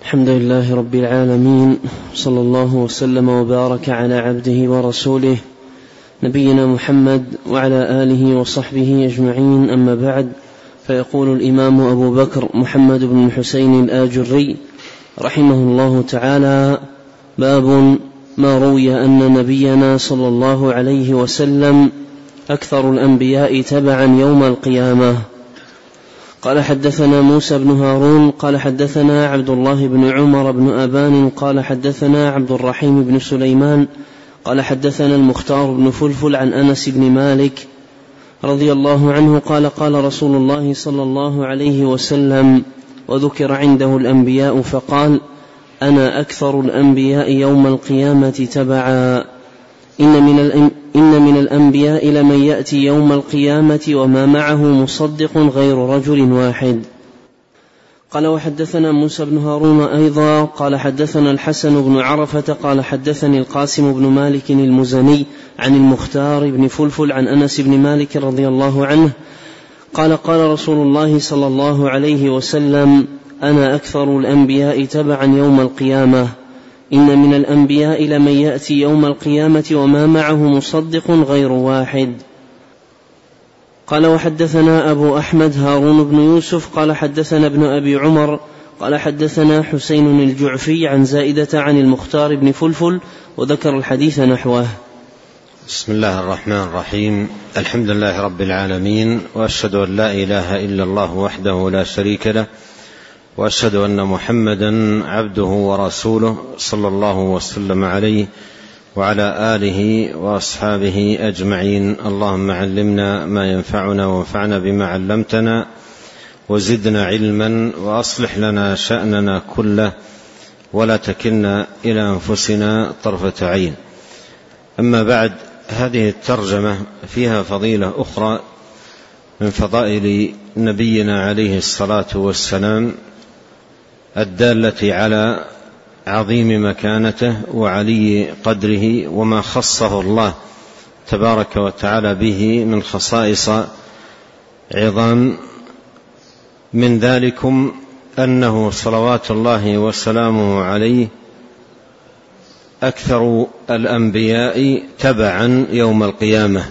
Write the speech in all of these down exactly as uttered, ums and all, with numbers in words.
الحمد لله رب العالمين، صلى الله وسلم وبارك على عبده ورسوله نبينا محمد وعلى آله وصحبه أجمعين، أما بعد. فيقول الإمام أبو بكر محمد بن الحسين الآجري رحمه الله تعالى: باب ما روي أن نبينا صلى الله عليه وسلم أكثر الأنبياء تبعا يوم القيامة. قال: حدثنا موسى بن هارون قال حدثنا عبد الله بن عمر بن أبان قال حدثنا عبد الرحيم بن سليمان قال حدثنا المختار بن فلفل عن أنس بن مالك رضي الله عنه قال: قال رسول الله صلى الله عليه وسلم، وذكر عنده الأنبياء فقال: أنا أكثر الأنبياء يوم القيامة تبعا. إن من, الأن... إن من الأنبياء لمن يأتي يوم القيامة وما معه مصدق غير رجل واحد. قال: وحدثنا موسى بن هارون أيضا قال حدثنا الحسن بن عرفة قال حدثني القاسم بن مالك المزني عن المختار بن فلفل عن أنس بن مالك رضي الله عنه قال: قال رسول الله صلى الله عليه وسلم: أنا أكثر الأنبياء تبعا يوم القيامة. إن من الأنبياء لمن يأتي يوم القيامة وما معه مصدق غير واحد. قال: وحدثنا أبو أحمد هارون بن يوسف قال حدثنا ابن أبي عمر قال حدثنا حسين الجعفي عن زائدة عن المختار بن فلفل وذكر الحديث نحوه. بسم الله الرحمن الرحيم. الحمد لله رب العالمين، وأشهد أن لا إله إلا الله وحده لا شريك له، وأشهد أن محمدا عبده ورسوله صلى الله وسلم عليه وعلى آله وأصحابه أجمعين. اللهم علمنا ما ينفعنا وانفعنا بما علمتنا وزدنا علما، وأصلح لنا شأننا كله ولا تكلنا إلى أنفسنا طرفة عين. أما بعد، هذه الترجمة فيها فضيلة أخرى من فضائل نبينا عليه الصلاة والسلام الدالة على عظيم مكانته وعلي قدره وما خصه الله تبارك وتعالى به من خصائص عظام. من ذلكم أنه صلوات الله وسلامه عليه أكثر الأنبياء تبعا يوم القيامة،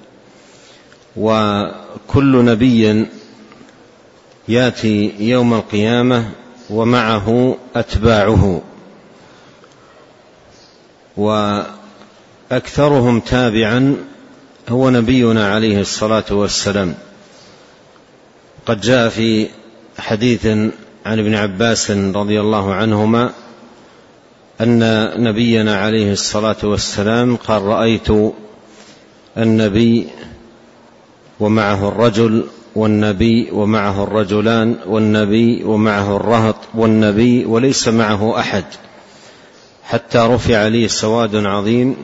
وكل نبي يأتي يوم القيامة ومعه أتباعه، وأكثرهم تابعا هو نبينا عليه الصلاة والسلام. قد جاء في حديث عن ابن عباس رضي الله عنهما أن نبينا عليه الصلاة والسلام قال: رأيت النبي ومعه الرجل، والنبي ومعه الرجلان، والنبي ومعه الرهط، والنبي وليس معه أحد، حتى رفع لي سواد عظيم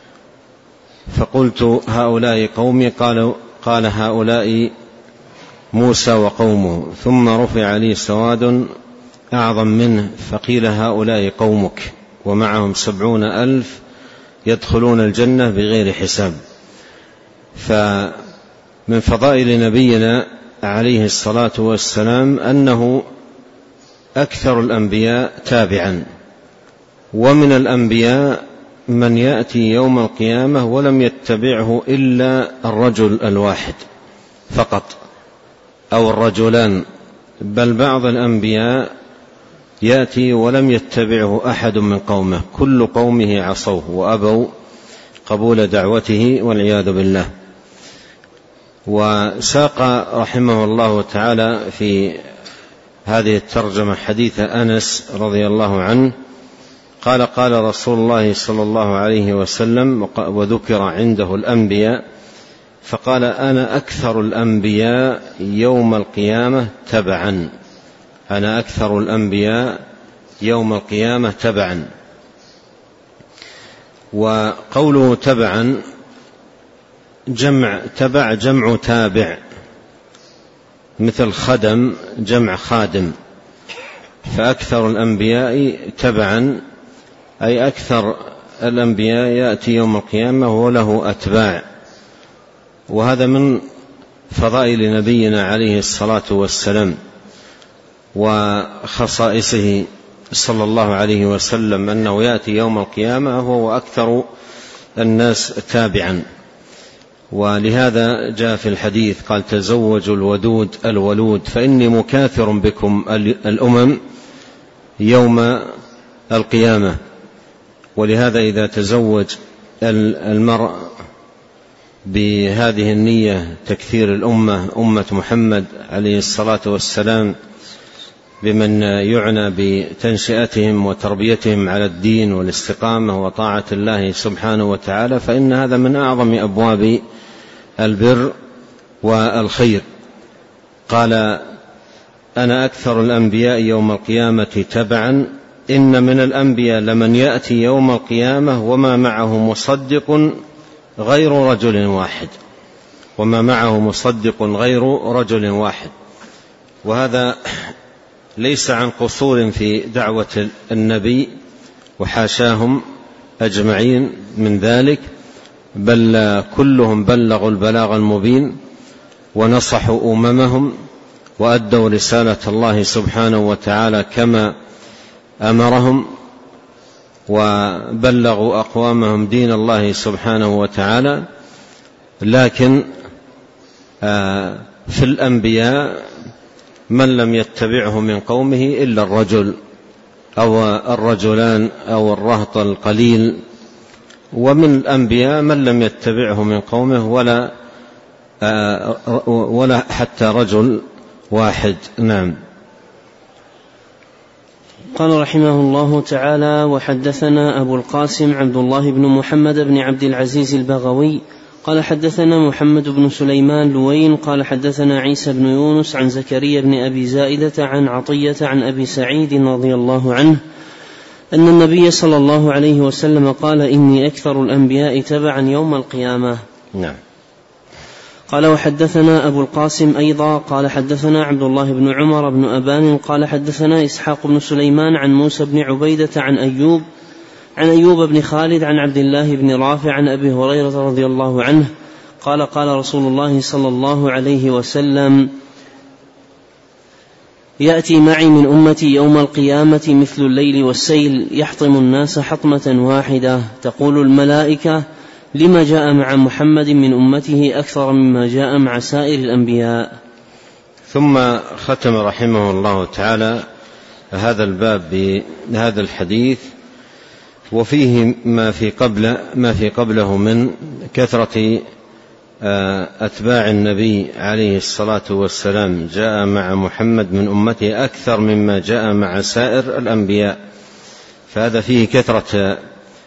فقلت: هؤلاء قومي؟ قال, قال هؤلاء موسى وقومه. ثم رفع لي سواد أعظم منه فقيل: هؤلاء قومك، ومعهم سبعون ألف يدخلون الجنة بغير حساب. فمن فضائل نبينا عليه الصلاة والسلام أنه أكثر الأنبياء تابعا. ومن الأنبياء من يأتي يوم القيامة ولم يتبعه إلا الرجل الواحد فقط أو الرجلان، بل بعض الأنبياء يأتي ولم يتبعه أحد من قومه، كل قومه عصوه وأبوا قبول دعوته والعياذ بالله. وساق رحمه الله تعالى في هذه الترجمة حديث أنس رضي الله عنه قال: قال رسول الله صلى الله عليه وسلم، وذكر عنده الأنبياء فقال: أنا أكثر الأنبياء يوم القيامة تبعا. أنا أكثر الأنبياء يوم القيامة تبعا. وقوله تبعا جمع تبع جمع تابع، مثل خدم جمع خادم. فأكثر الأنبياء تبعا أي أكثر الأنبياء يأتي يوم القيامة وله أتباع. وهذا من فضائل نبينا عليه الصلاة والسلام وخصائصه صلى الله عليه وسلم أنه يأتي يوم القيامة وهو أكثر الناس تابعا، ولهذا جاء في الحديث قال تزوجوا الودود الولود فإني مكاثر بكم الأمم يوم القيامة. ولهذا إذا تزوج المرء بهذه النية تكثير الأمة أمة محمد عليه الصلاة والسلام بمن يعنى بتنشئتهم وتربيتهم على الدين والاستقامة وطاعة الله سبحانه وتعالى، فإن هذا من أعظم أبواب البر والخير. قال أنا أكثر الأنبياء يوم القيامة تبعا إن من الأنبياء لمن يأتي يوم القيامة وما معه مصدق غير رجل واحد وما معه مصدق غير رجل واحد. وهذا ليس عن قصور في دعوة النبي وحاشاهم أجمعين من ذلك، بل كلهم بلغوا البلاغ المبين ونصحوا أممهم وأدوا رسالة الله سبحانه وتعالى كما أمرهم، وبلغوا أقوامهم دين الله سبحانه وتعالى. لكن في الأنبياء من لم يتبعه من قومه إلا الرجل أو الرجلان أو الرهط القليل، ومن الأنبياء من لم يتبعه من قومه ولا ولا حتى رجل واحد. نعم. قال رحمه الله تعالى: وحدثنا أبو القاسم عبد الله بن محمد بن عبد العزيز البغوي قال حدثنا محمد بن سليمان لوين قال حدثنا عيسى بن يونس عن زكريا بن أبي زائدة عن عطية عن أبي سعيد رضي الله عنه أن النبي صلى الله عليه وسلم قال: إني أكثر الأنبياء تبعا يوم القيامة. نعم. قال وحدثنا أبو القاسم أيضا قال حدثنا عبد الله بن عمر بن أبان قال حدثنا إسحاق بن سليمان عن موسى بن عبيدة عن أيوب عن أيوب بن خالد عن عبد الله بن رافع عن أبي هريرة رضي الله عنه قال قال رسول الله صلى الله عليه وسلم: يأتي معي من أمتي يوم القيامة مثل الليل والسيل يحطم الناس حطمة واحدة، تقول الملائكة: لما جاء مع محمد من أمته أكثر مما جاء مع سائر الأنبياء. ثم ختم رحمه الله تعالى هذا الباب بهذا الحديث، وفيه ما في قبل ما في قبله من كثرة أتباع النبي عليه الصلاة والسلام جاء مع محمد من أمته أكثر مما جاء مع سائر الأنبياء، فهذا فيه كثرة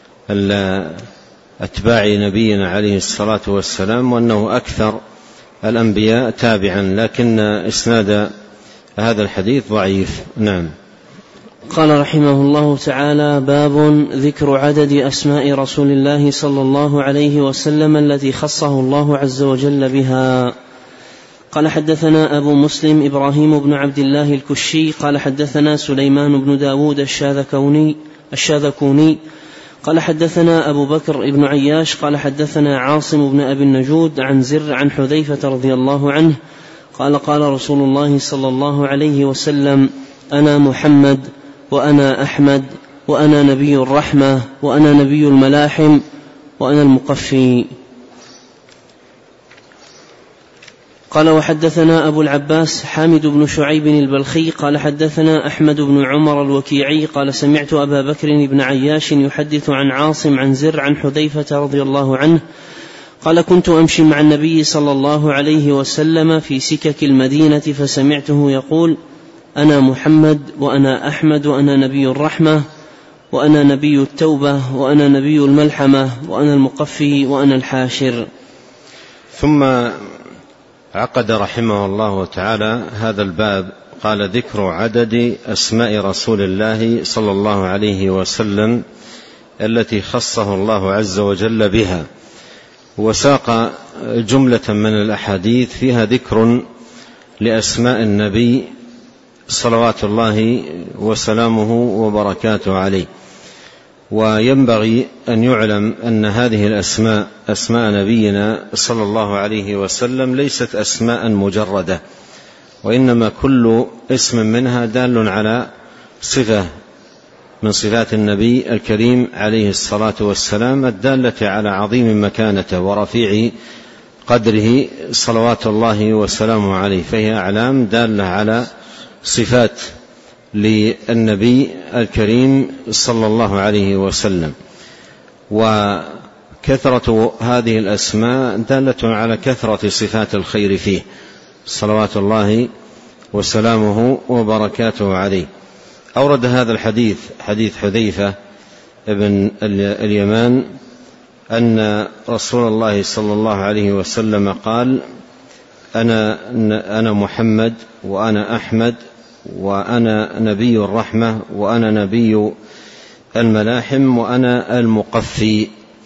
أتباع نبينا عليه الصلاة والسلام وأنه أكثر الأنبياء تابعا، لكن إسناد هذا الحديث ضعيف. نعم. قال رحمه الله تعالى: باب ذكر عدد أسماء رسول الله صلى الله عليه وسلم التي خصه الله عز وجل بها. قال حدثنا أبو مسلم إبراهيم بن عبد الله الكشي قال حدثنا سليمان بن داود الشاذكوني, الشاذكوني قال حدثنا أبو بكر بن عياش قال حدثنا عاصم بن أبي النجود عن زر عن حذيفة رضي الله عنه قال قال رسول الله صلى الله عليه وسلم: أنا محمد وأنا أحمد وأنا نبي الرحمة وأنا نبي الملاحم وأنا المقفي. قال وحدثنا أبو العباس حامد بن شعيب البلخي قال حدثنا أحمد بن عمر الوكيعي قال سمعت أبا بكر بن عياش يحدث عن عاصم عن زر عن حذيفة رضي الله عنه قال: كنت أمشي مع النبي صلى الله عليه وسلم في سكك المدينة فسمعته يقول: أنا محمد وأنا أحمد وأنا نبي الرحمة وأنا نبي التوبة وأنا نبي الملحمة وأنا المقفي وأنا الحاشر. ثم عقد رحمه الله تعالى هذا الباب قال: ذكر عدد أسماء رسول الله صلى الله عليه وسلم التي خصه الله عز وجل بها، وساق جملة من الأحاديث فيها ذكر لأسماء النبي صلوات الله وسلامه وبركاته عليه. وينبغي أن يعلم أن هذه الأسماء أسماء نبينا صلى الله عليه وسلم ليست أسماء مجردة، وإنما كل اسم منها دال على صفة من صفات النبي الكريم عليه الصلاة والسلام الدالة على عظيم مكانته ورفيع قدره صلوات الله وسلامه عليه، فهي أعلام دالة على صفات للنبي الكريم صلى الله عليه وسلم. وكثرة هذه الأسماء دالة على كثرة صفات الخير فيه صلوات الله وسلامه وبركاته عليه. أورد هذا الحديث حديث حذيفة ابن اليمان أن رسول الله صلى الله عليه وسلم قال: أنا, أنا محمد وأنا أحمد وأنا نبي الرحمة وأنا نبي الملاحم وأنا المقفي.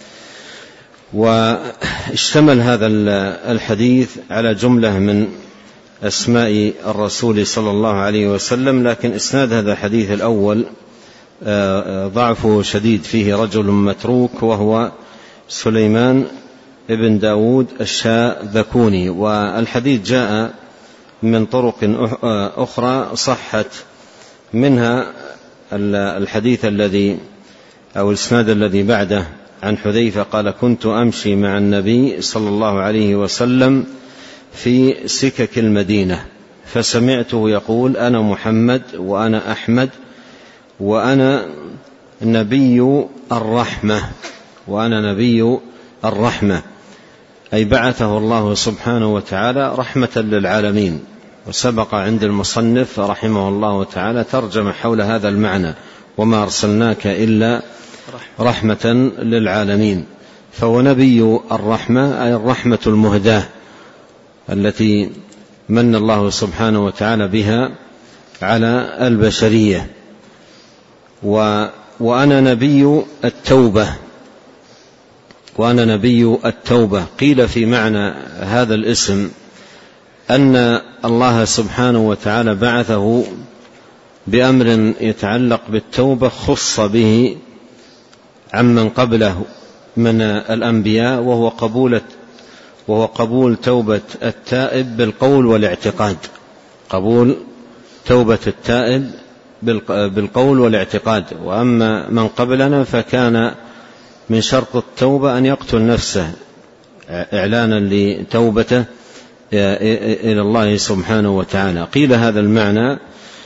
واشتمل هذا الحديث على جملة من أسماء الرسول صلى الله عليه وسلم، لكن إسناد هذا الحديث الأول ضعفه شديد، فيه رجل متروك وهو سليمان ابن داود الشاذكوني، والحديث جاء من طرق أخرى صحت منها الحديث الذي أو الإسناد الذي بعده عن حذيفة قال: كنت أمشي مع النبي صلى الله عليه وسلم في سكك المدينة فسمعته يقول: أنا محمد وأنا أحمد وأنا نبي الرحمة وأنا نبي الرحمة، أي بعثه الله سبحانه وتعالى رحمة للعالمين. وسبق عند المصنف رحمه الله تعالى ترجم حول هذا المعنى: وما أرسلناك إلا رحمة للعالمين. فهو نبي الرحمة، أي الرحمة المهداة التي من الله سبحانه وتعالى بها على البشرية. و وأنا نبي التوبة وأنا نبي التوبة. قيل في معنى هذا الاسم أن الله سبحانه وتعالى بعثه بأمر يتعلق بالتوبة خص به عمن قبله من الأنبياء، وهو قبول وهو قبول توبة التائب بالقول والاعتقاد. قبول توبة التائب بالقول والاعتقاد. وأما من قبلنا فكان من شرط التوبة أن يقتل نفسه إعلانا لتوبته إلى الله سبحانه وتعالى. قيل هذا المعنى،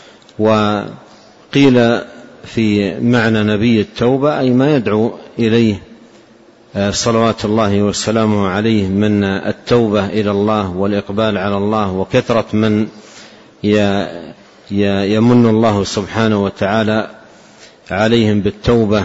وقيل في معنى نبي التوبة أي ما يدعو إليه صلوات الله وسلامه عليه من التوبة إلى الله والإقبال على الله، وكثرة من يمن الله سبحانه وتعالى عليهم بالتوبة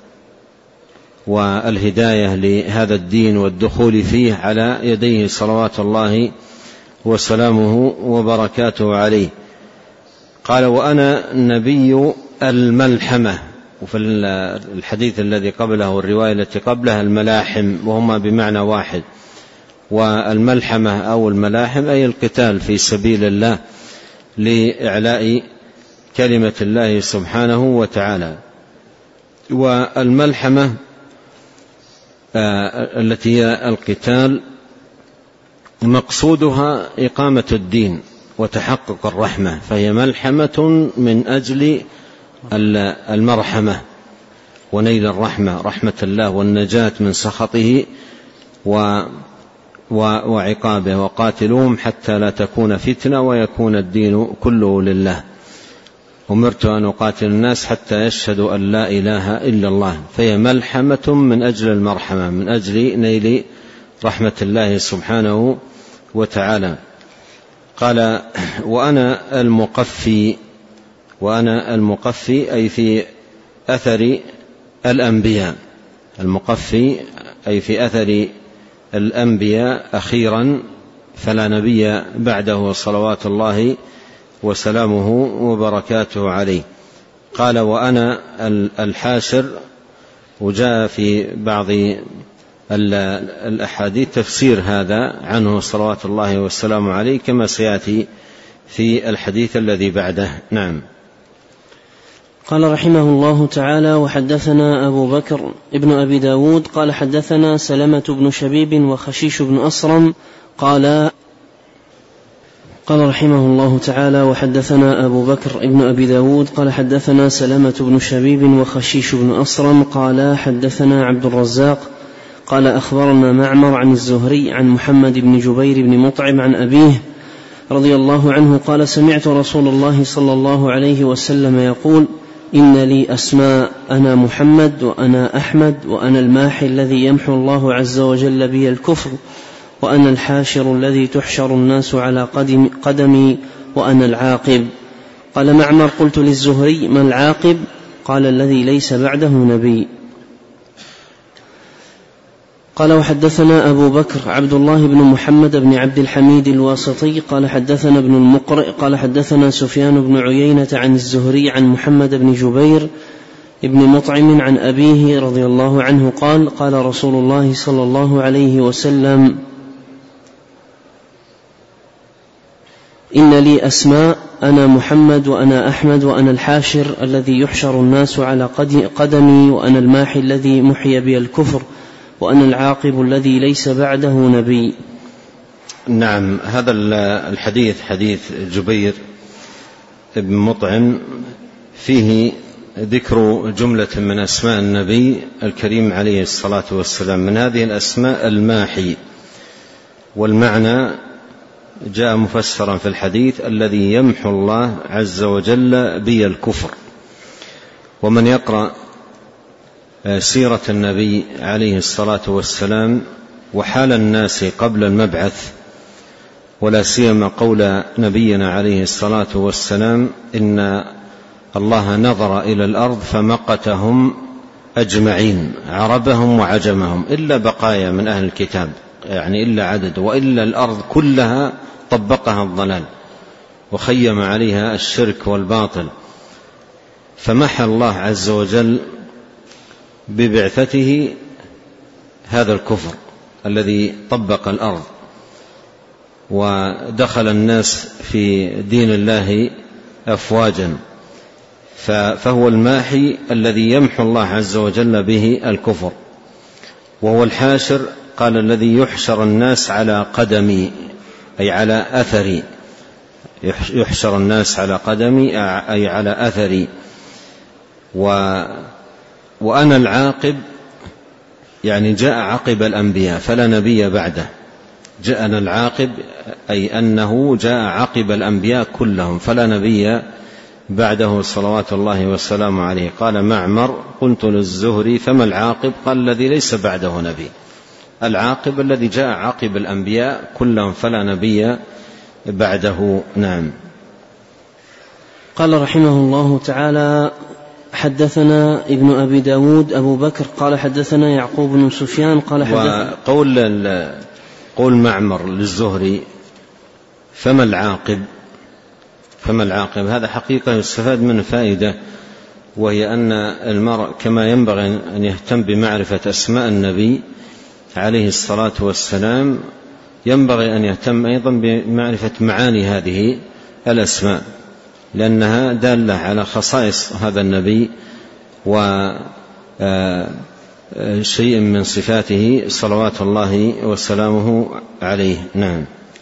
والهداية لهذا الدين والدخول فيه على يديه صلوات الله وسلامه وبركاته عليه. قال: وأنا نبي الملحمة. وفي الحديث الذي قبله الرواية التي قبلها الملاحم، وهما بمعنى واحد. والملحمة أو الملاحم أي القتال في سبيل الله لإعلاء كلمة الله سبحانه وتعالى. والملحمة التي هي القتال مقصودها إقامة الدين وتحقق الرحمة، فهي ملحمة من أجل المرحمة ونيل الرحمة، رحمة الله والنجاة من سخطه وعقابه. وقاتلوهم حتى لا تكون فتنة ويكون الدين كله لله. أمرت أن أقاتل الناس حتى يشهدوا أن لا إله إلا الله. فهي ملحمة من أجل المرحمة، من أجل نيل رحمة الله سبحانه وتعالى. قال: وأنا المقفي. وأنا المقفي أي في أثر الأنبياء. المقفي أي في أثر الأنبياء أخيرا، فلا نبي بعده صلوات الله وسلامه وبركاته عليه. قال: وأنا الحاشر. وجاء في بعض الأحاديث تفسير هذا عنه صلوات الله والسلام عليه كما سيأتي في الحديث الذي بعده. نعم. قال رحمه الله تعالى: وحدثنا أبو بكر ابن أبي داود قال حدثنا سلمة بن شبيب وخشيش بن أصرم قال قال رحمه الله تعالى: وحدثنا أبو بكر ابن أبي داود قال حدثنا سلامة بن شبيب وخشيش بن أصرم قال حدثنا عبد الرزاق قال أخبرنا معمر عن الزهري عن محمد بن جبير بن مطعم عن أبيه رضي الله عنه قال: سمعت رسول الله صلى الله عليه وسلم يقول: إن لي أسماء، أنا محمد وأنا أحمد وأنا الماحي الذي يمحو الله عز وجل بي الكفر، وأنا الحاشر الذي تحشر الناس على قدمي، وأنا العاقب. قال معمر: قلت للزهري: ما العاقب؟ قال: الذي ليس بعده نبي. قال: وحدثنا أبو بكر عبد الله بن محمد بن عبد الحميد الواسطي قال حدثنا ابن المقرئ قال حدثنا سفيان بن عيينة عن الزهري عن محمد بن جبير ابن مطعم عن أبيه رضي الله عنه قال: قال رسول الله صلى الله عليه وسلم: إن لي أسماء، أنا محمد وأنا أحمد وأنا الحاشر الذي يحشر الناس على قدمي، وأنا الماحي الذي محي بي الكفر، وأنا العاقب الذي ليس بعده نبي. نعم، هذا الحديث حديث جبير بن مطعم فيه ذكر جملة من أسماء النبي الكريم عليه الصلاة والسلام. من هذه الأسماء الماحي، والمعنى جاء مفسرا في الحديث: الذي يمحو الله عز وجل بي الكفر. ومن يقرأ سيرة النبي عليه الصلاة والسلام وحال الناس قبل المبعث، ولا سيما قول نبينا عليه الصلاة والسلام: إن الله نظر إلى الأرض فمقتهم أجمعين، عربهم وعجمهم، إلا بقايا من أهل الكتاب، يعني إلا عدد، وإلا الأرض كلها طبقها الضلال وخيم عليها الشرك والباطل، فمحى الله عز وجل ببعثته هذا الكفر الذي طبق الأرض، ودخل الناس في دين الله أفواجا، فهو الماحي الذي يمحو الله عز وجل به الكفر. وهو الحاشر، قال: الذي يحشر الناس على قدمي، أي على أثري، يحشر الناس على قدمي أي على أثري. و وأنا العاقب، يعني جاء عقب الأنبياء فلا نبي بعده. جاءنا العاقب أي أنه جاء عقب الأنبياء كلهم فلا نبي بعده صلوات الله والسلام عليه. قال معمر: قلت للزهري: فما العاقب؟ قال: الذي ليس بعده نبي. العاقب الذي جاء عقب الأنبياء كلهم فلا نبي بعده. نعم. قال رحمه الله تعالى: حدثنا ابن أبي داود أبو بكر قال حدثنا يعقوب بن سفيان قال حدثنا. وقول قول معمر للزهري: فما العاقب؟ فما العاقب؟ هذا حقيقة يستفاد منه فائدة، وهي أن المرء كما ينبغي أن يهتم بمعرفة أسماء النبي عليه الصلاة والسلام، ينبغي أن يهتم أيضا بمعرفة معاني هذه الأسماء، لأنها دالة على خصائص هذا النبي وشيء من صفاته صلوات الله وسلامه عليه. نعم.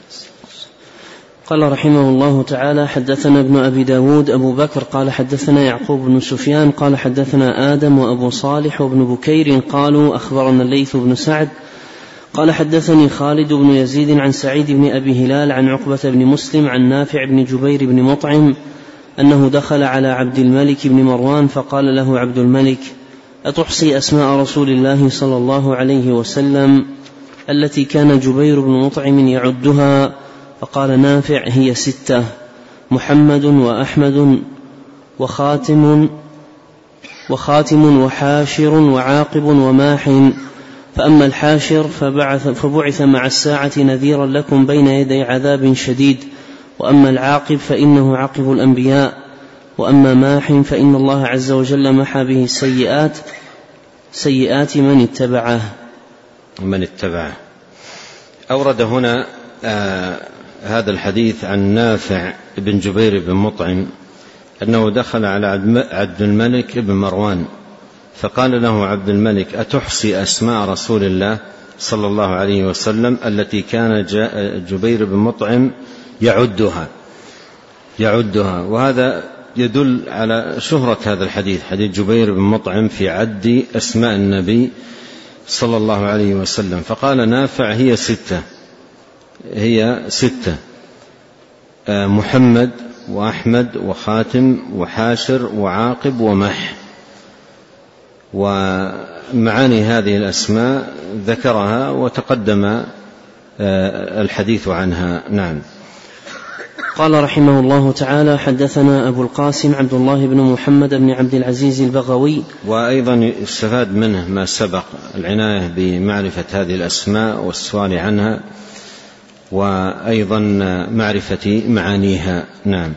قال رحمه الله تعالى: حدثنا ابن أبي داود أبو بكر قال حدثنا يعقوب بن سفيان قال حدثنا آدم وأبو صالح وابن بكير قالوا أخبرنا الليث بن سعد قال حدثني خالد بن يزيد عن سعيد بن أبي هلال عن عقبة بن مسلم عن نافع بن جبير بن مطعم أنه دخل على عبد الملك بن مروان فقال له عبد الملك: أتحصي أسماء رسول الله صلى الله عليه وسلم التي كان جبير بن مطعم يعدها؟ فقال نافع: هي ستة: محمد وأحمد وخاتم وخاتم وحاشر وعاقب وماح، فأما الحاشر فبعث, فبعث مع الساعة نذيرا لكم بين يدي عذاب شديد، وأما العاقب فإنه عقب الأنبياء، وأما ماح فإن الله عز وجل محى به السيئات سيئات من اتبعه. من اتبعه. أورد هنا آه هذا الحديث عن نافع بن جبير بن مطعم أنه دخل على عبد الملك بن مروان فقال له عبد الملك: أتحصي أسماء رسول الله صلى الله عليه وسلم التي كان جبير بن مطعم يعدها يعدها وهذا يدل على شهرة هذا الحديث، حديث جبير بن مطعم في عد أسماء النبي صلى الله عليه وسلم. فقال نافع هي ستة هي ستة محمد وأحمد وخاتم وحاشر وعاقب ومح، ومعاني هذه الأسماء ذكرها وتقدم الحديث عنها. نعم. قال رحمه الله تعالى: حدثنا أبو القاسم عبد الله بن محمد بن عبد العزيز البغوي. وأيضا يستفاد منه ما سبق، العناية بمعرفة هذه الأسماء والسؤال عنها، وأيضا معرفة معانيها. نعم.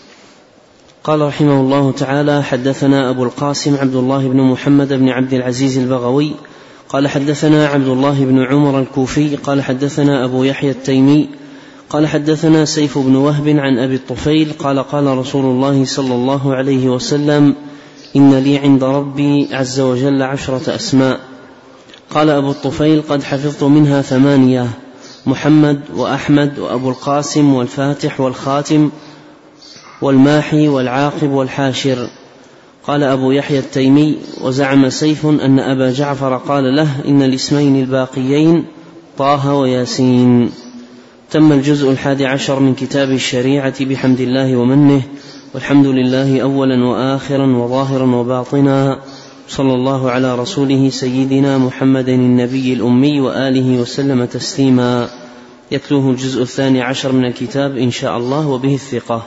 قال رحمه الله تعالى: حدثنا أبو القاسم عبد الله بن محمد بن عبد العزيز البغوي قال حدثنا عبد الله بن عمر الكوفي قال حدثنا أبو يحيى التيمي قال حدثنا سيف بن وهب عن أبي الطفيل قال قال رسول الله صلى الله عليه وسلم: إن لي عند ربي عز وجل عشرة أسماء. قال أبو الطفيل: قد حفظت منها ثمانية: محمد وأحمد وأبو القاسم والفاتح والخاتم والماحي والعاقب والحاشر. قال أبو يحيى التيمي: وزعم سيف أن أبا جعفر قال له: إن الاسمين الباقيين طه وياسين. تم الجزء الحادي عشر من كتاب الشريعة بحمد الله ومنه، والحمد لله أولا وآخرا وظاهرا وباطنا، صلى الله على رسوله سيدنا محمد النبي الأمي وآله وسلم تسليما. يتلوه الجزء الثاني عشر من الكتاب إن شاء الله وبه الثقة.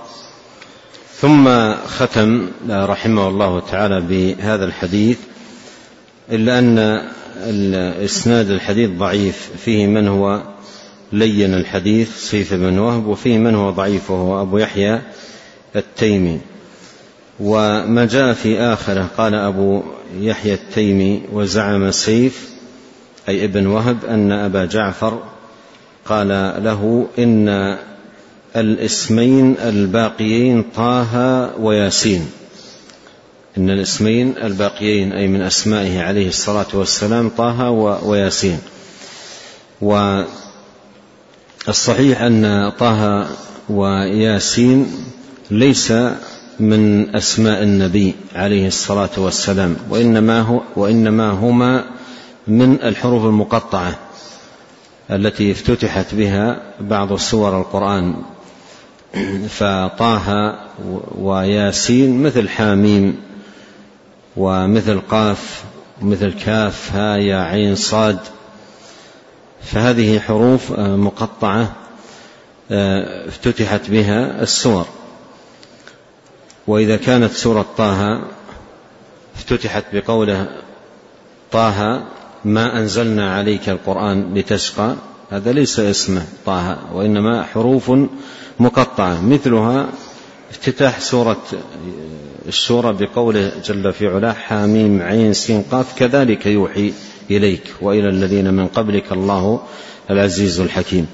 ثم ختم رحمه الله تعالى بهذا الحديث، إلا أن الإسناد الحديث ضعيف، فيه من هو لين الحديث سيف بن وهب، وفيه من هو ضعيف وهو أبو يحيى التيمي. وما جاء في آخره قال أبو يحيى التيمي: وزعم سيف أي ابن وهب أن أبا جعفر قال له: إن الاسمين الباقيين طه وياسين. إن الاسمين الباقيين أي من أسمائه عليه الصلاة والسلام طه وياسين. والصحيح أن طه وياسين ليس من أسماء النبي عليه الصلاة والسلام، وإنما, هو وإنما هما من الحروف المقطعة التي افتتحت بها بعض سور القرآن. فطه وياسين مثل حاميم ومثل قاف ومثل كاف ها يا عين صاد، فهذه حروف مقطعة افتتحت بها السور. وإذا كانت سورة طه افتتحت بقوله: طه ما أنزلنا عليك القرآن لتشقى، هذا ليس اسمه طه، وإنما حروف مقطعة. مثلها افتتاح سورة الشورى بقوله جل في علاه: حاميم عين سين قاف، كذلك يوحي إليك وإلى الذين من قبلك الله العزيز الحكيم.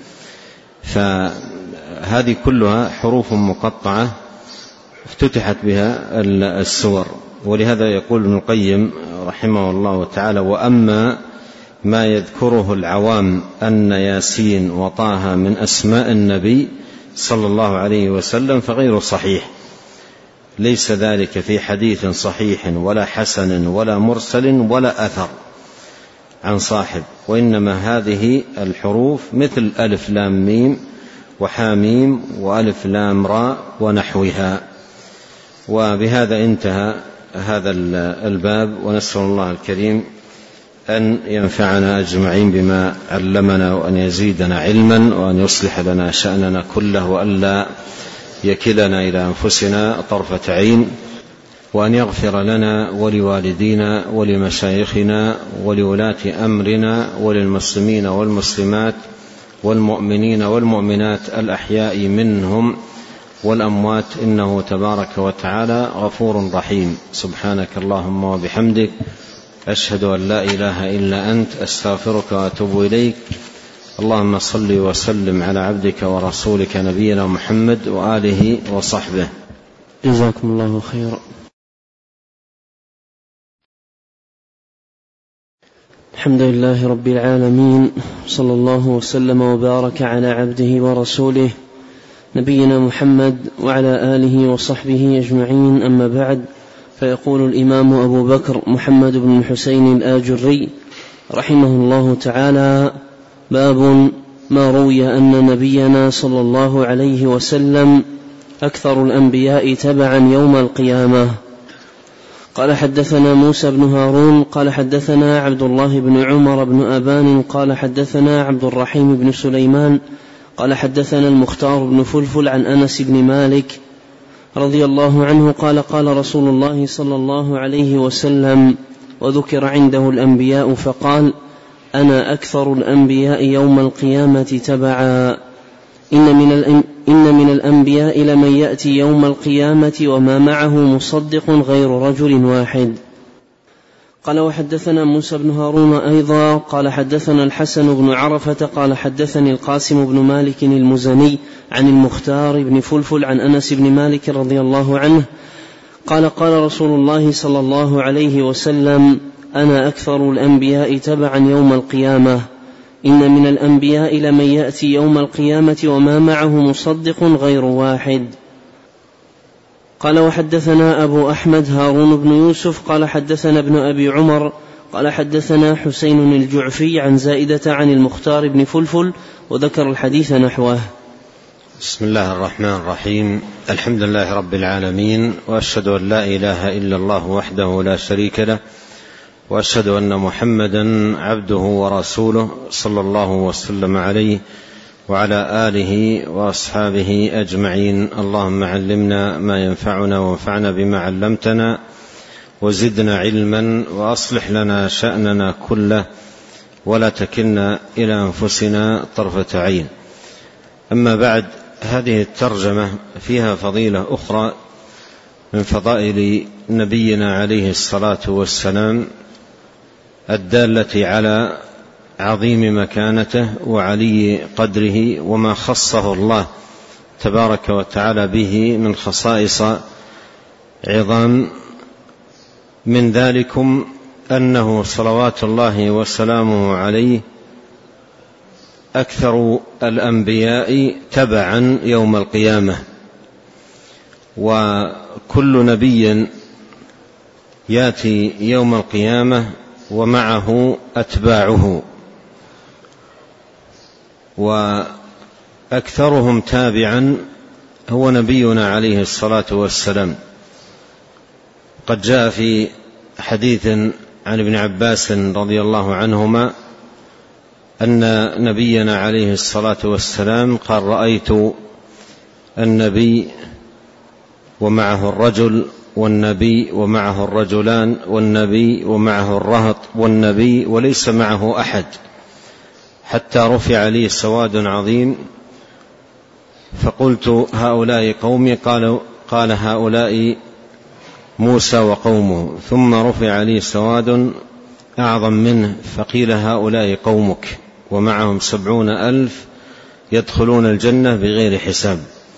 فهذه كلها حروف مقطعة افتتحت بها السور. ولهذا يقول ابن القيم رحمه الله تعالى: وأما ما يذكره العوام أن ياسين وطه من أسماء النبي صلى الله عليه وسلم فغير صحيح، ليس ذلك في حديث صحيح ولا حسن ولا مرسل ولا أثر عن صاحب، وإنما هذه الحروف مثل ألف لام ميم وحاميم وألف لام راء ونحوها. وبهذا انتهى هذا الباب، ونسأل الله الكريم أن ينفعنا أجمعين بما علمنا، وأن يزيدنا علما، وأن يصلح لنا شأننا كله، وأن لا يكلنا إلى أنفسنا طرفة عين، وأن يغفر لنا ولوالدينا ولمشايخنا ولولاة أمرنا وللمسلمين والمسلمات والمؤمنين والمؤمنات الأحياء منهم والأموات، إنه تبارك وتعالى غفور رحيم. سبحانك اللهم وبحمدك، أشهد أن لا إله إلا أنت، أستغفرك وأتوب إليك. اللهم صل وسلم على عبدك ورسولك نبينا محمد وآله وصحبه. جزاكم الله خيرا. الحمد لله رب العالمين، صلى الله وسلم وبارك على عبده ورسوله نبينا محمد وعلى آله وصحبه أجمعين، أما بعد، فيقول الإمام أبو بكر محمد بن الحسين الآجري رحمه الله تعالى: باب ما روي أن نبينا صلى الله عليه وسلم أكثر الأنبياء تبعا يوم القيامة. قال حدثنا موسى بن هارون قال حدثنا عبد الله بن عمر بن أبان قال حدثنا عبد الرحيم بن سليمان قال حدثنا المختار بن فلفل عن أنس بن مالك رضي الله عنه قال قال رسول الله صلى الله عليه وسلم: وذكر عنده الأنبياء فقال: أنا أكثر الأنبياء يوم القيامة تبعا. إن من, الأن... إن من الأنبياء لمن يأتي يوم القيامة وما معه مصدق غير رجل واحد. قال وحدثنا موسى بن هارون أيضا قال حدثنا الحسن بن عرفة قال حدثني القاسم بن مالك المزني عن المختار بن فلفل عن أنس بن مالك رضي الله عنه قال قال رسول الله صلى الله عليه وسلم: أنا أكثر الأنبياء تبعا يوم القيامة. إن من الأنبياء لمن يأتي يوم القيامة وما معه مصدق غير واحد. قال وحدثنا أبو أحمد هارون بن يوسف قال حدثنا ابن أبي عمر قال حدثنا حسين الجعفي عن زائدة عن المختار بن فلفل وذكر الحديث نحوه. بسم الله الرحمن الرحيم. الحمد لله رب العالمين، وأشهد أن لا إله إلا الله وحده لا شريك له، وأشهد أن محمدا عبده ورسوله صلى الله وسلم عليه وعلى آله وأصحابه أجمعين. اللهم علمنا ما ينفعنا وانفعنا بما علمتنا وزدنا علما، وأصلح لنا شأننا كله ولا تكلنا إلى أنفسنا طرفة عين. أما بعد، هذه الترجمة فيها فضيلة أخرى من فضائل نبينا عليه الصلاة والسلام الدالة على عظيم مكانته وعلي قدره وما خصه الله تبارك وتعالى به من خصائص عظام. من ذلكم أنه صلوات الله وسلامه عليه أكثر الأنبياء تبعا يوم القيامة، وكل نبي يأتي يوم القيامة ومعه أتباعه، وأكثرهم تابعا هو نبينا عليه الصلاة والسلام. قد جاء في حديث عن ابن عباس رضي الله عنهما أن نبينا عليه الصلاة والسلام قال: رأيت النبي ومعه الرجل، والنبي ومعه الرجلان، والنبي ومعه الرهط، والنبي وليس معه أحد، حتى رفع لي سواد عظيم فقلت: هؤلاء قومي؟ قال, قال هؤلاء موسى وقومه. ثم رفع لي سواد أعظم منه فقيل: هؤلاء قومك، ومعهم سبعون ألف يدخلون الجنة بغير حساب.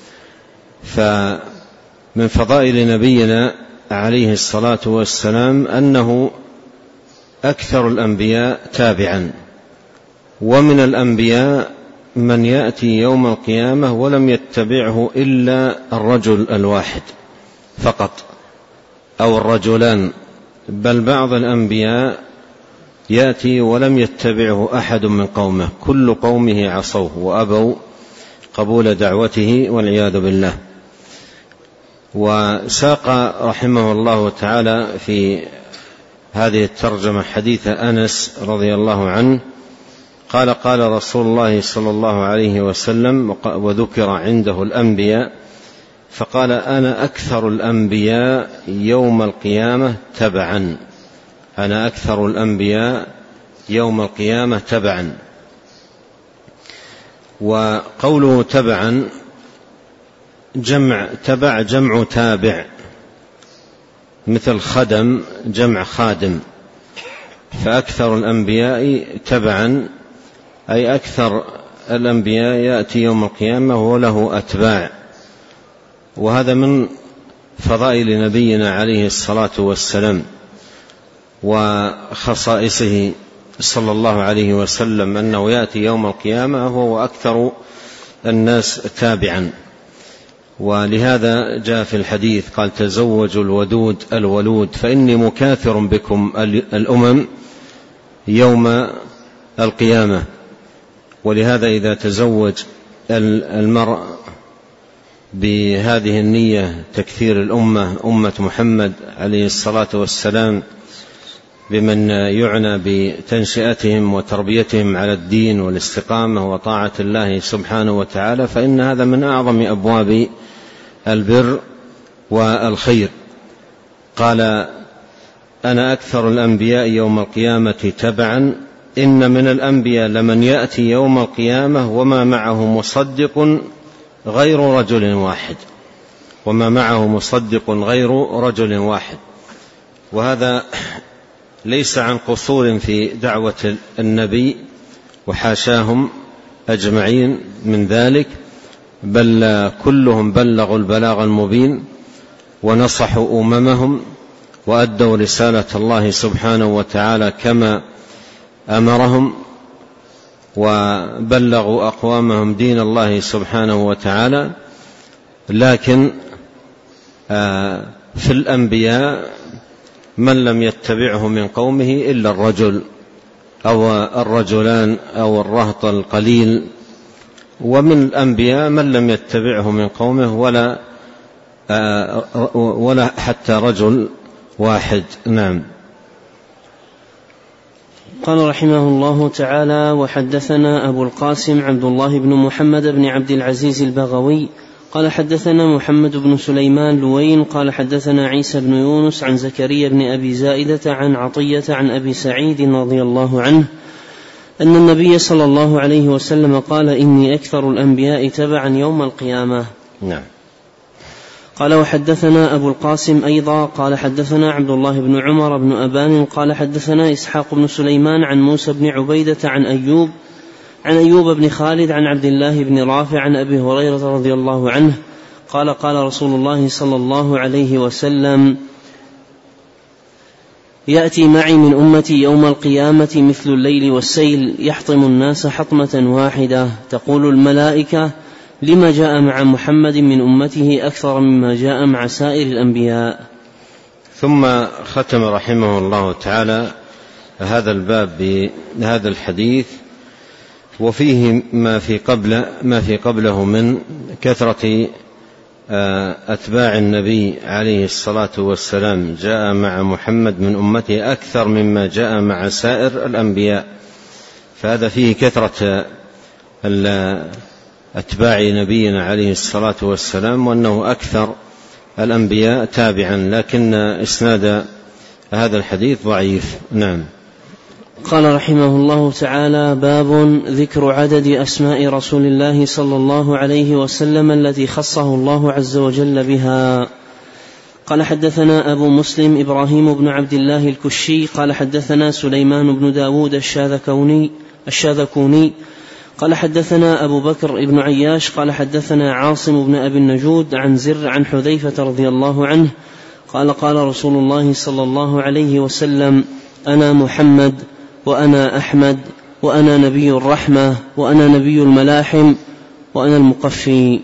فمن فضائل نبينا عليه الصلاة والسلام أنه أكثر الأنبياء تابعا. ومن الأنبياء من يأتي يوم القيامة ولم يتبعه إلا الرجل الواحد فقط أو الرجلان، بل بعض الأنبياء يأتي ولم يتبعه أحد من قومه، كل قومه عصوه وأبوا قبول دعوته والعياذ بالله. وساق رحمه الله تعالى في هذه الترجمة حديث أنس رضي الله عنه قال: قال رسول الله صلى الله عليه وسلم، وذكر عنده الأنبياء فقال: أنا أكثر الأنبياء يوم القيامة تبعا. أنا أكثر الأنبياء يوم القيامة تبعا. وقوله تبعا جمع تبع جمع تابع، مثل خدم جمع خادم. فأكثر الأنبياء تبعا أي أكثر الأنبياء يأتي يوم القيامة وله أتباع. وهذا من فضائل نبينا عليه الصلاة والسلام وخصائصه صلى الله عليه وسلم، أنه يأتي يوم القيامة وهو أكثر الناس تابعا. ولهذا جاء في الحديث قال تزوجوا الودود الولود فإني مكاثر بكم الأمم يوم القيامة. ولهذا إذا تزوج المرء بهذه النية تكثير الأمة أمة محمد عليه الصلاة والسلام بمن يعنى بتنشئتهم وتربيتهم على الدين والاستقامة وطاعة الله سبحانه وتعالى، فإن هذا من أعظم أبواب البر والخير. قال أنا أكثر الأنبياء يوم القيامة تبعا إن من الأنبياء لمن يأتي يوم القيامة وما معه مصدق غير رجل واحد وما معه مصدق غير رجل واحد. وهذا ليس عن قصور في دعوة النبي وحاشاهم أجمعين من ذلك، بل كلهم بلغوا البلاغ المبين ونصحوا أممهم وأدوا رسالة الله سبحانه وتعالى كما أمرهم، وبلغوا أقوامهم دين الله سبحانه وتعالى. لكن في الأنبياء من لم يتبعه من قومه إلا الرجل أو الرجلان أو الرهط القليل، ومن الأنبياء من لم يتبعه من قومه ولا ولا حتى رجل واحد. نعم. قال رحمه الله تعالى: وحدثنا أبو القاسم عبد الله بن محمد بن عبد العزيز البغوي قال حدثنا محمد بن سليمان لوين قال حدثنا عيسى بن يونس عن زكريا بن أبي زائدة عن عطية عن أبي سعيد رضي الله عنه أن النبي صلى الله عليه وسلم قال: إني أكثر الأنبياء تبعا يوم القيامة. نعم. قال وحدثنا أبو القاسم أيضا قال حدثنا عبد الله بن عمر بن أبان قال حدثنا إسحاق بن سليمان عن موسى بن عبيدة عن أيوب عن أيوب بن خالد عن عبد الله بن رافع عن أبي هريرة رضي الله عنه قال قال رسول الله صلى الله عليه وسلم: يأتي معي من أمتي يوم القيامة مثل الليل والسيل يحطم الناس حطمة واحدة، تقول الملائكة: لما جاء مع محمد من أمته أكثر مما جاء مع سائر الأنبياء. ثم ختم رحمه الله تعالى هذا الباب بهذا الحديث، وفيه ما في قبل ما في قبله من كثرة أتباع النبي عليه الصلاة والسلام جاء مع محمد من أمته أكثر مما جاء مع سائر الأنبياء، فهذا فيه كثرة أتباع نبينا عليه الصلاة والسلام وأنه أكثر الأنبياء تابعا، لكن إسناد هذا الحديث ضعيف. نعم. قال رحمه الله تعالى: باب ذكر عدد أسماء رسول الله صلى الله عليه وسلم التي خصه الله عز وجل بها. قال حدثنا أبو مسلم إبراهيم بن عبد الله الكشي قال حدثنا سليمان بن داود الشاذكوني, الشاذكوني قال حدثنا أبو بكر بن عياش قال حدثنا عاصم بن أبي النجود عن زر عن حذيفة رضي الله عنه قال قال رسول الله صلى الله عليه وسلم: أنا محمد وأنا أحمد وأنا نبي الرحمة وأنا نبي الملاحم وأنا المقفي.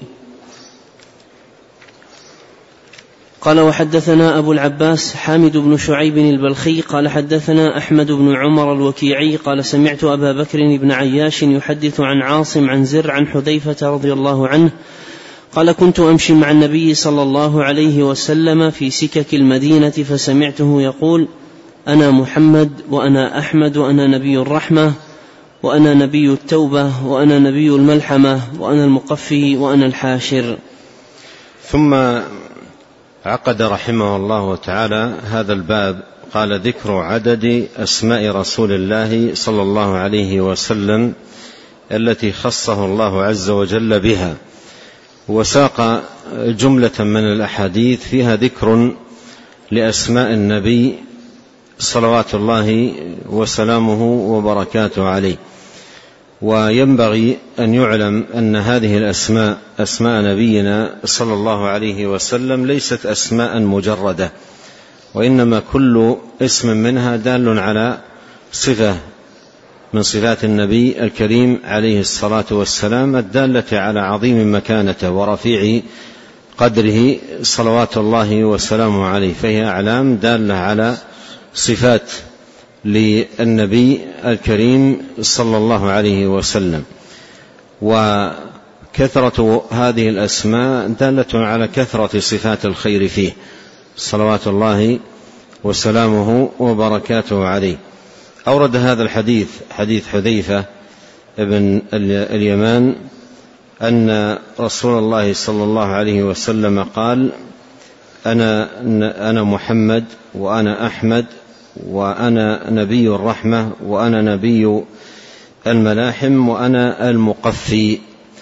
قال وحدثنا أبو العباس حامد بن شعيب البلخي قال حدثنا أحمد بن عمر الوكيعي قال سمعت أبا بكر بن عياش يحدث عن عاصم عن زر عن حذيفة رضي الله عنه قال: كنت أمشي مع النبي صلى الله عليه وسلم في سكك المدينة فسمعته يقول: أنا محمد وأنا أحمد وأنا نبي الرحمة وأنا نبي التوبة وأنا نبي الملحمة وأنا المقفي وأنا الحاشر. ثم عقد رحمه الله تعالى هذا الباب، قال: ذكر عدد أسماء رسول الله صلى الله عليه وسلم التي خصه الله عز وجل بها، وساق جملة من الأحاديث فيها ذكر لأسماء النبي صلوات الله وسلامه وبركاته عليه. وينبغي أن يعلم أن هذه الأسماء أسماء نبينا صلى الله عليه وسلم ليست أسماء مجردة، وإنما كل اسم منها دال على صفة من صفات النبي الكريم عليه الصلاة والسلام الدالة على عظيم مكانته ورفيع قدره صلوات الله وسلامه عليه، فهي أعلام دالة على صفات للنبي الكريم صلى الله عليه وسلم. وكثرة هذه الأسماء دالة على كثرة صفات الخير فيه صلوات الله وسلامه وبركاته عليه. أورد هذا الحديث حديث حذيفة ابن اليمان أن رسول الله صلى الله عليه وسلم قال: أنا, أنا محمد وأنا أحمد وأنا نبي الرحمة وأنا نبي الملاحم وأنا المقفي.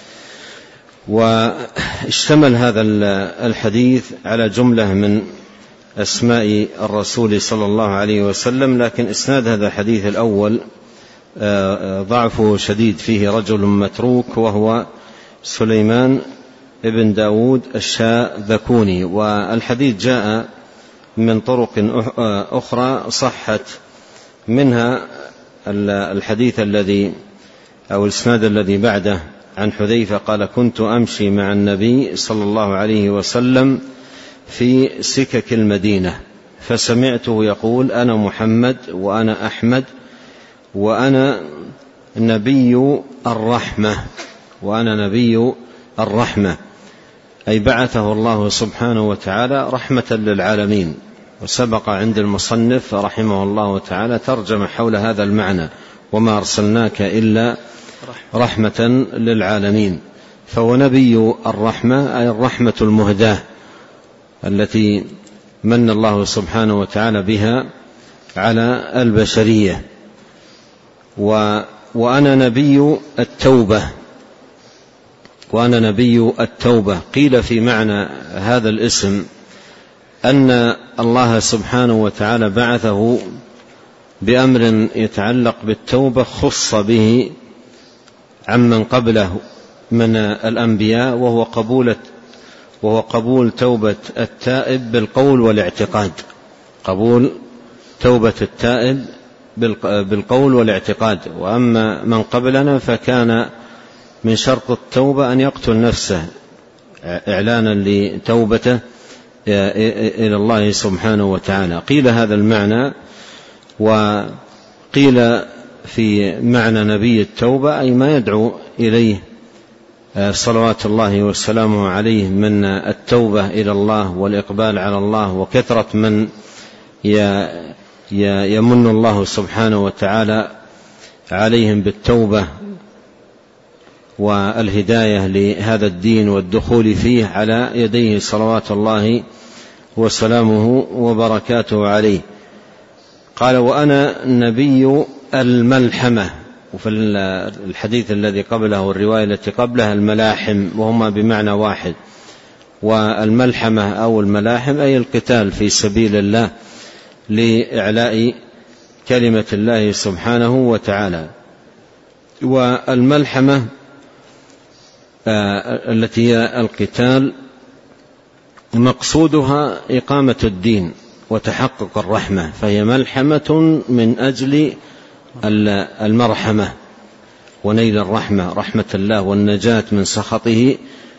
واشتمل هذا الحديث على جملة من أسماء الرسول صلى الله عليه وسلم، لكن إسناد هذا الحديث الأول ضعفه شديد، فيه رجل متروك وهو سليمان ابن داود الشاذكوني، والحديث جاء من طرق أخرى صحت منها الحديث الذي أو الإسناد الذي بعده عن حذيفة قال: كنت أمشي مع النبي صلى الله عليه وسلم في سكك المدينة فسمعته يقول: أنا محمد وأنا أحمد وأنا نبي الرحمة وأنا نبي الرحمة، أي بعثه الله سبحانه وتعالى رحمة للعالمين. وسبق عند المصنف رحمه الله تعالى ترجم حول هذا المعنى: وما أرسلناك إلا رحمة للعالمين. فهو نبي الرحمة، أي الرحمة المهداة التي من الله سبحانه وتعالى بها على البشرية. و وأنا نبي التوبة وأنا نبي التوبة. قيل في معنى هذا الاسم أن الله سبحانه وتعالى بعثه بأمر يتعلق بالتوبة خص به عمن قبله من الأنبياء، وهو قبول وهو قبول توبة التائب بالقول والاعتقاد، قبول توبة التائب بالقول والاعتقاد. وأما من قبلنا فكان من شرط التوبة أن يقتل نفسه إعلانا لتوبته إلى الله سبحانه وتعالى. قيل هذا المعنى، وقيل في معنى نبي التوبة أي ما يدعو إليه صلوات الله وسلامه عليه من التوبة إلى الله والإقبال على الله، وكثرة من يمن الله سبحانه وتعالى عليهم بالتوبة والهداية لهذا الدين والدخول فيه على يديه صلوات الله وسلامه وبركاته عليه. قال: وأنا نبي الملحمة. وفي الحديث الذي قبله الرواية التي قبلها الملاحم، وهما بمعنى واحد. والملحمة أو الملاحم أي القتال في سبيل الله لإعلاء كلمة الله سبحانه وتعالى. والملحمة التي هي القتال مقصودها إقامة الدين وتحقق الرحمة، فهي ملحمة من أجل المرحمة ونيل الرحمة، رحمة الله والنجاة من سخطه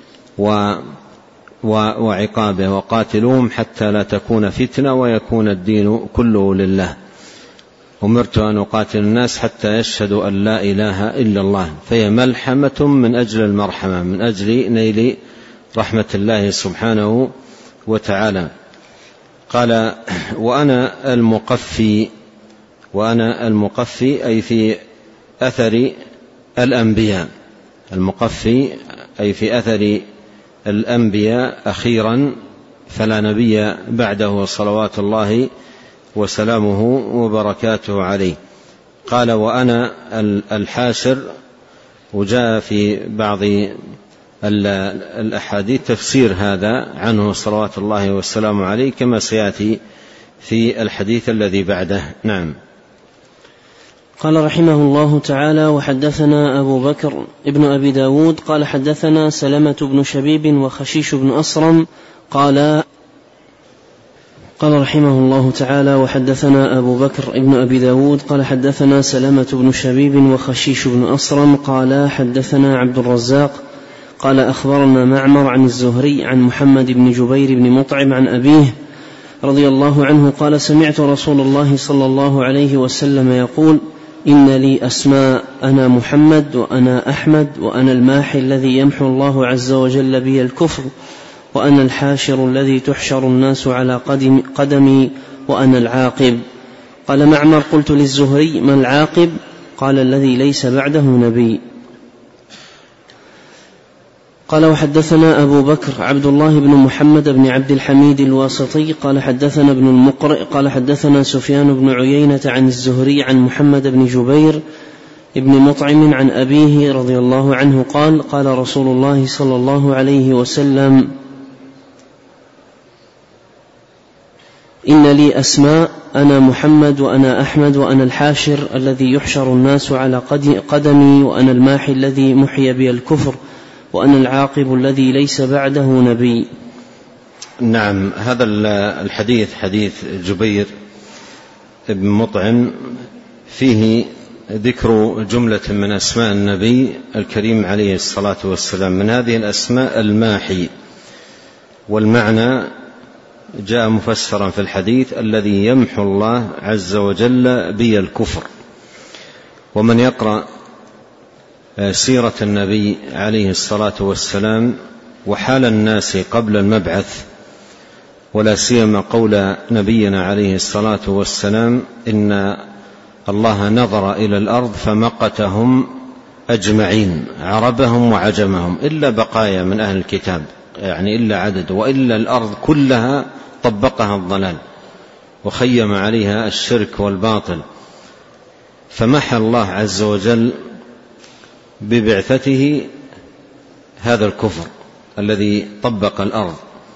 وعقابه. وقاتلوهم حتى لا تكون فتنة ويكون الدين كله لله. أمرت أن أقاتل الناس حتى يشهدوا أن لا إله إلا الله. فهي ملحمة من أجل المرحمة، من أجل نيل رحمة الله سبحانه وتعالى. قال: وأنا المقفي. وأنا المقفي أي في أثر الأنبياء، المقفي أي في أثر الأنبياء أخيرا، فلا نبي بعده صلوات الله وسلامه وبركاته عليه. قال: وأنا الحاشر. وجاء في بعض الأحاديث تفسير هذا عنه صلوات الله والسلام عليه كما سيأتي في الحديث الذي بعده. نعم. قال رحمه الله تعالى: وحدثنا أبو بكر ابن أبي داود قال حدثنا سلمة بن شبيب وخشيش بن أصرم قال قال رحمه الله تعالى: وحدثنا أبو بكر ابن أبي داود قال حدثنا سلمة بن شبيب وخشيش بن أصرم قال حدثنا عبد الرزاق قال أخبرنا معمر عن الزهري عن محمد بن جبير بن مطعم عن أبيه رضي الله عنه قال سمعت رسول الله صلى الله عليه وسلم يقول إن لي أسماء أنا محمد وأنا أحمد وأنا الماحي الذي يمحو الله عز وجل بي الكفر وأنا الحاشر الذي تحشر الناس على قدمي وأنا العاقب. قال معمر قلت للزهري ما العاقب؟ قال الذي ليس بعده نبي. قال وحدثنا أبو بكر عبد الله بن محمد بن عبد الحميد الواسطي قال حدثنا ابن المقرئ قال حدثنا سفيان بن عيينة عن الزهري عن محمد بن جبير ابن مطعم عن أبيه رضي الله عنه قال قال رسول الله صلى الله عليه وسلم إن لي أسماء أنا محمد وأنا أحمد وأنا الحاشر الذي يحشر الناس على قدمي وأنا الماحي الذي محي بي الكفر وأنا العاقب الذي ليس بعده نبي. نعم، هذا الحديث حديث جبير بن مطعم فيه ذكر جملة من أسماء النبي الكريم عليه الصلاة والسلام. من هذه الأسماء الماحي، والمعنى جاء مفسرا في الحديث الذي يمحو الله عز وجل بي الكفر. ومن يقرأ سيرة النبي عليه الصلاة والسلام وحال الناس قبل المبعث، ولا سيما قول نبينا عليه الصلاة والسلام إن الله نظر إلى الأرض فمقتهم أجمعين عربهم وعجمهم إلا بقايا من أهل الكتاب، يعني إلا عدد، وإلا الأرض كلها طبقها الضلال وخيم عليها الشرك والباطل، فمحى الله عز وجل ببعثته هذا الكفر الذي طبق الأرض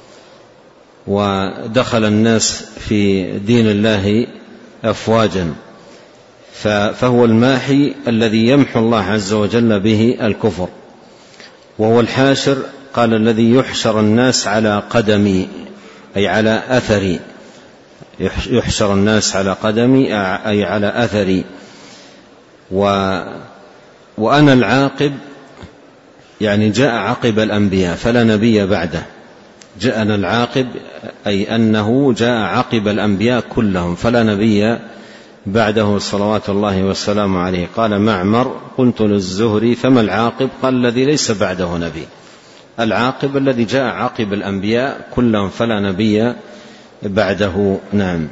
ودخل الناس في دين الله أفواجا، فهو الماحي الذي يمحو الله عز وجل به الكفر. وهو الحاشر قال الذي يحشر الناس على قدمي أي على أثري، يحشر الناس على قدمي أي على أثري. و وأنا العاقب يعني جاء عقب الأنبياء فلا نبي بعده. جاءنا العاقب أي أنه جاء عقب الأنبياء كلهم فلا نبي بعده صلوات الله والسلام عليه. قال معمر قلت للزهري فما العاقب؟ قال الذي ليس بعده نبي. العاقب الذي جاء عقب الأنبياء كلهم فلا نبي بعده. نعم.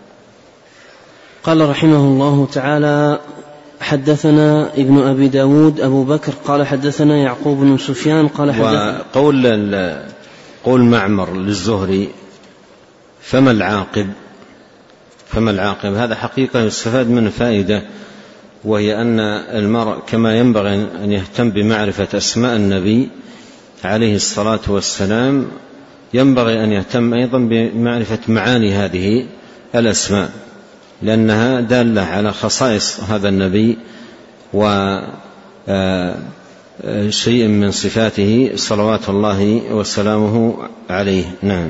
قال رحمه الله تعالى حدثنا ابن أبي داود أبو بكر قال حدثنا يعقوب بن سفيان قال حدثنا وقول قول معمر للزهري فما العاقب فما العاقب هذا حقيقة يستفاد من فائدة، وهي أن المرء كما ينبغي أن يهتم بمعرفة أسماء النبي عليه الصلاة والسلام ينبغي أن يهتم أيضا بمعرفة معاني هذه الأسماء، لأنها دالة على خصائص هذا النبي وشيء من صفاته صلوات الله وسلامه عليه. نعم.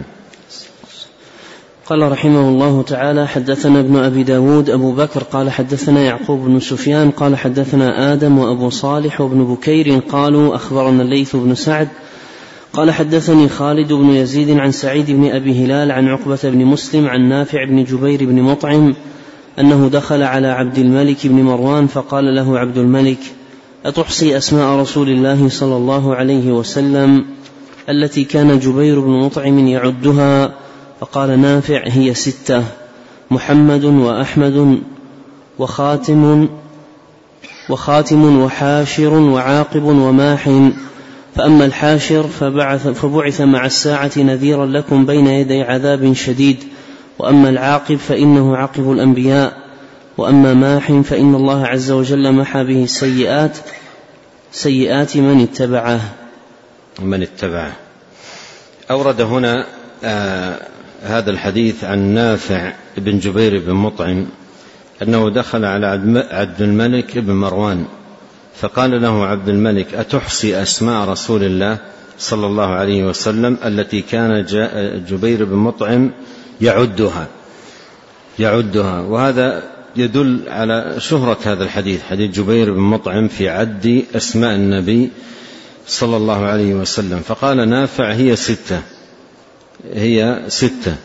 قال رحمه الله تعالى حدثنا ابن أبي داود أبو بكر قال حدثنا يعقوب بن سفيان قال حدثنا آدم وأبو صالح وابن بكير قالوا أخبرنا الليث بن سعد قال حدثني خالد بن يزيد عن سعيد بن أبي هلال عن عقبة بن مسلم عن نافع بن جبير بن مطعم أنه دخل على عبد الملك بن مروان فقال له عبد الملك أتحصي أسماء رسول الله صلى الله عليه وسلم التي كان جبير بن مطعم يعدها؟ فقال نافع هي ستة: محمد وأحمد وخاتم وخاتم وحاشر وعاقب وماح، فأما الحاشر فبعث, فبعث مع الساعة نذيرا لكم بين يدي عذاب شديد، وأما العاقب فإنه عاقب الأنبياء، وأما ماح فإن الله عز وجل محى به السيئات سيئات من اتبعه من اتبعه. أورد هنا آه هذا الحديث عن نافع بن جبير بن مطعم أنه دخل على عبد الملك بن مروان فقال له عبد الملك أتحصي أسماء رسول الله صلى الله عليه وسلم التي كان جبير بن مطعم يعدها يعدها وهذا يدل على شهرة هذا الحديث، حديث جبير بن مطعم في عد أسماء النبي صلى الله عليه وسلم. فقال نافع هي ستة هي ستة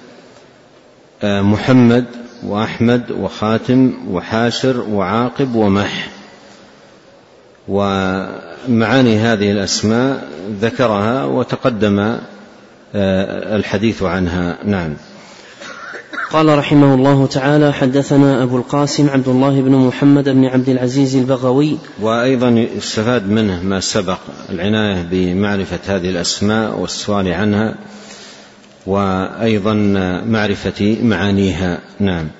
محمد وأحمد وخاتم وحاشر وعاقب ومح. ومعاني هذه الأسماء ذكرها وتقدم الحديث عنها. نعم. قال رحمه الله تعالى: حدثنا أبو القاسم عبد الله بن محمد بن عبد العزيز البغوي. وأيضا يستفاد منه ما سبق، العناية بمعرفة هذه الأسماء والسؤال عنها، وأيضا معرفة معانيها. نعم.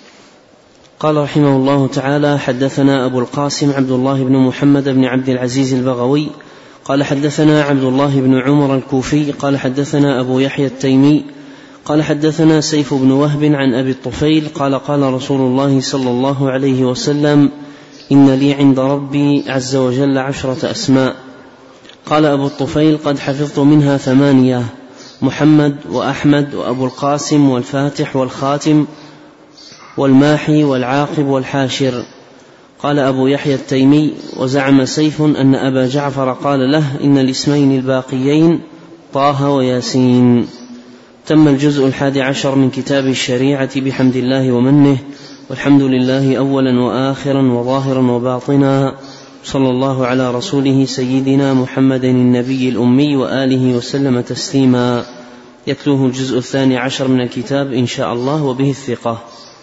قال رحمه الله تعالى: حدثنا أبو القاسم عبد الله بن محمد بن عبد العزيز البغوي قال حدثنا عبد الله بن عمر الكوفي قال حدثنا أبو يحيى التيمي قال حدثنا سيف بن وهب عن أبي الطفيل قال قال رسول الله صلى الله عليه وسلم: إن لي عند ربي عز وجل عشرة أسماء. قال أبو الطفيل: قد حفظت منها ثمانية: محمد وأحمد وأبو القاسم والفاتح والخاتم والماحي والعاقب والحاشر. قال أبو يحيى التيمي: وزعم سيف أن أبا جعفر قال له: إن الاسمين الباقيين طه وياسين. تم الجزء الحادي عشر من كتاب الشريعة بحمد الله ومنه، والحمد لله أولا وآخرا وظاهرا وباطنا، صلى الله على رسوله سيدنا محمد النبي الأمي وآله وسلم تسليما. يتلوه الجزء الثاني عشر من الكتاب إن شاء الله وبه الثقة.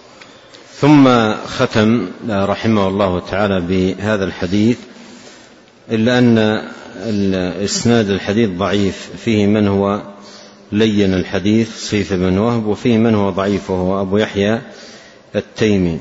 ثم ختم رحمه الله تعالى بهذا الحديث، إلا أن الإسناد الحديث ضعيف، فيه من هو لين الحديث سيف بن وهب، وفيه من هو ضعيف وهو أبو يحيى التيمي.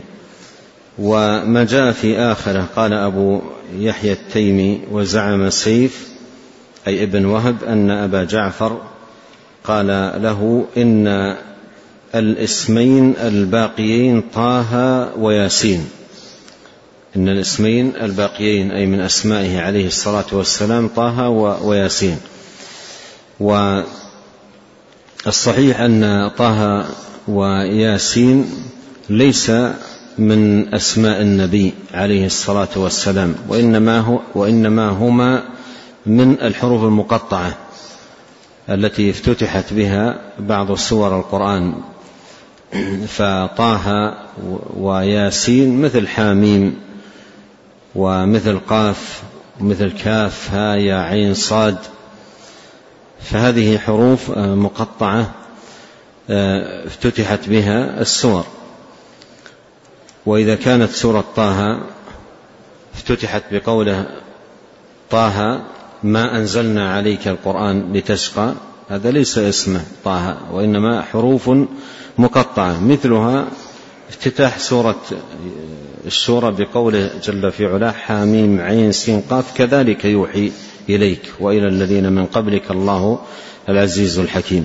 وما جاء في آخره قال أبو يحيى التيمي: وزعم سيف أي ابن وهب أن أبا جعفر قال له: إن الاسمين الباقيين طه وياسين. إن الاسمين الباقيين أي من أسمائه عليه الصلاة والسلام طه وياسين. والصحيح أن طه وياسين ليس من أسماء النبي عليه الصلاة والسلام، وإنما, هو وإنما هما من الحروف المقطعة التي افتتحت بها بعض سور القرآن. فطه وياسين مثل حاميم ومثل قاف ومثل كاف ها يا عين صاد، فهذه حروف مقطعة افتتحت بها السور. وإذا كانت سورة طه افتتحت بقوله: طه ما أنزلنا عليك القرآن لتشقى، هذا ليس اسمه طه، وإنما حروف مقطعة. مثلها افتتاح سورة الشورى بقوله جل في علاه: حاميم عين سين قاف، كذلك يوحي إليك وإلى الذين من قبلك الله العزيز الحكيم.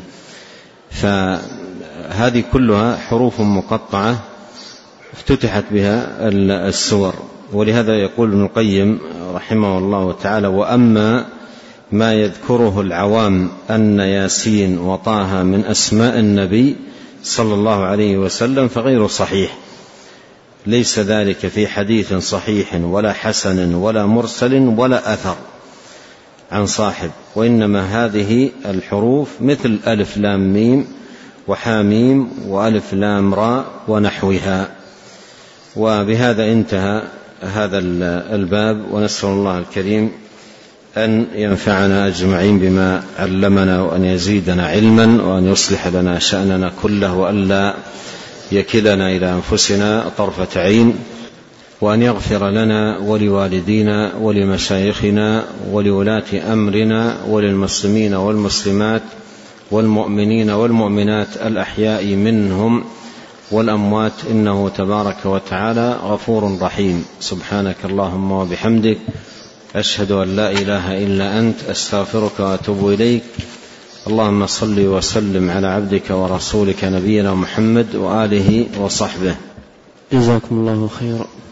فهذه كلها حروف مقطعة افتتحت بها السور. ولهذا يقول ابن القيم رحمه الله تعالى: وأما ما يذكره العوام أن ياسين وطه من أسماء النبي صلى الله عليه وسلم فغير صحيح، ليس ذلك في حديث صحيح ولا حسن ولا مرسل ولا أثر عن صاحب، وإنما هذه الحروف مثل ألف لام ميم وحاميم وألف لام راء ونحوها. وبهذا انتهى هذا الباب، ونسأل الله الكريم أن ينفعنا أجمعين بما علمنا، وأن يزيدنا علما، وأن يصلح لنا شأننا كله، وأن لا يكلنا إلى أنفسنا طرفة عين، وأن يغفر لنا ولوالدينا ولمشايخنا ولولاة أمرنا وللمسلمين والمسلمات والمؤمنين والمؤمنات الأحياء منهم والأموات، إنه تبارك وتعالى غفور رحيم. سبحانك اللهم وبحمدك، أشهد أن لا إله إلا أنت، أستغفرك وأتوب إليك. اللهم صل وسلم على عبدك ورسولك نبينا محمد وآله وصحبه. جزاكم الله خيرا.